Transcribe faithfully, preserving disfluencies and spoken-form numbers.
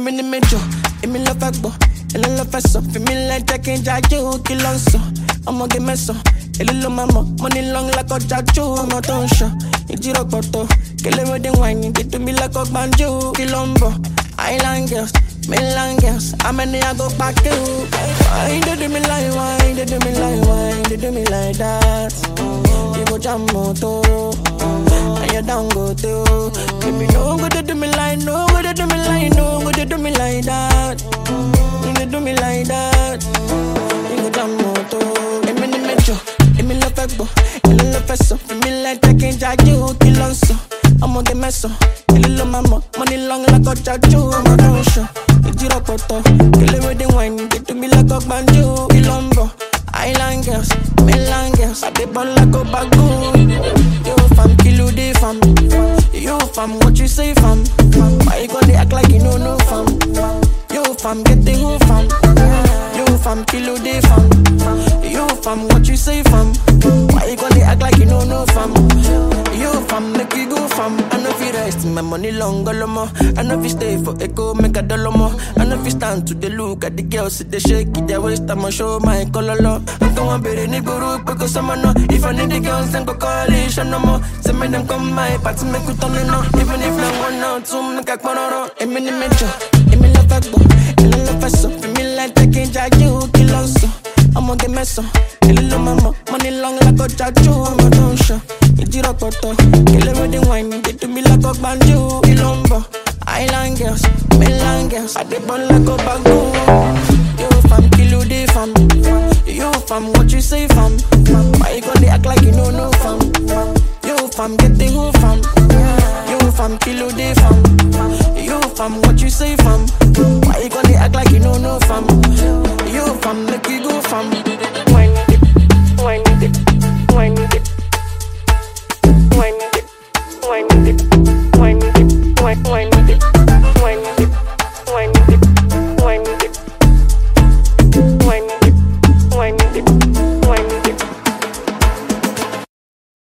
èmi ni méjọ, èmi lọ fẹ́ gbọ́, èlé lọ fẹ́ sọ, fi mi lẹ́ jẹ́ kí n jáde ó kí lọ sọ. Ọmọge mẹ́sàn, èlé ló máa mọ̀, money long lákọjá jó, ọmọ tó ń ṣọ. Ìjírọ̀ pọ̀tọ̀, kélé wédé wáìnì, dídú mi lẹ́kọ̀ọ́ gbàǹjo, kí ló ń bọ̀. Island girls, mainland girls, how many I go back to? Why they do me like, why they do me like, why they do me like that? You go jam moto, and you down go too. Baby, no go they do me like, no go they do me like, no go they do me like that. You they do me like that. You go jam moto. Emi ni mejo, emi lo fe gbo, emi lo fe so. Emi like taking jaju, kill on so. I'ma get mess up, kill lo mama, money long like a jaju, I'm a don't show. Ìjírọ̀ pọ̀tọ̀, kélé wédé wáìnì, dídú mi like a gbàǹjo, kí ló ń bọ̀. Island girls, mainland girls, I dey ball like a bagoon. Yo fam, kilo dey fam. Yo fam, what you say fam? Why you gonna act like you know no fam? Yo fam, get the who fam. Yo fam, kilo dey fam. Yo fam, what you say fam? Why you gonna act like you know no fam? Yo fam, make you go fam. I know if you rest, my money long go more. I know if you stay for echo, make a dollar more. I know if you stand to the look at the girls, sit they shake it, their waist, I'ma show my color. I'm going to be the guru because I'm no. If I need the girls, then go coalition no more. Say me them come my party, make you turn it on. Even if no one out, two make a corner. Emi ni mejo, emi lo fe gbo, emi lo fe so. Emi like taking jaju, kill on so. I'ma get mess up, kill lo mama, money long like a jaju, I'm a don't show. Ìjírọ̀ pọ̀tọ̀, kélé wédé wáìnì, dídú mi like a gbàǹjo, kí ló ń bọ̀. Island girls, mainland girls, I dey ball like a bagoon. Yo fam, kilo dey fam. Yo fam, what you say fam? Why you gonna act like you know no fam? Yo fam, get